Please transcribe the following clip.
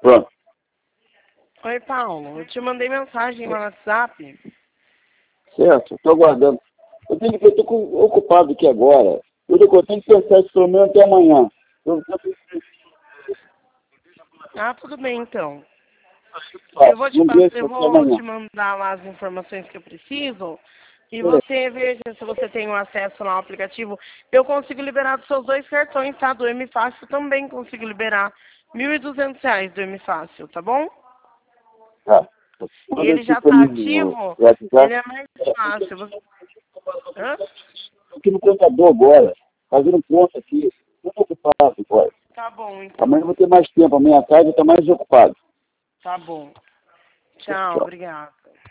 Pronto. Oi, Paulo. Eu te mandei mensagem no WhatsApp. Certo, estou aguardando. Eu estou ocupado aqui agora. Eu tenho que pensar isso pelo menos até amanhã. Tudo bem, então. Tá, Eu vou te mandar lá as informações que eu preciso e você veja se você tem um acesso lá ao aplicativo. Eu consigo liberar dos seus 2 cartões, tá? Do M Fácil também consigo liberar R$ 1.200 do M Fácil, tá bom? Tá. E ele já está ativo, ele é mais fácil. Hã? Estou aqui no contador agora, fazendo conta aqui. Estou ocupado agora. Tá bom, então. Amanhã eu vou ter mais tempo, a minha tarde está mais ocupado. Tá bom. Tchau, obrigada.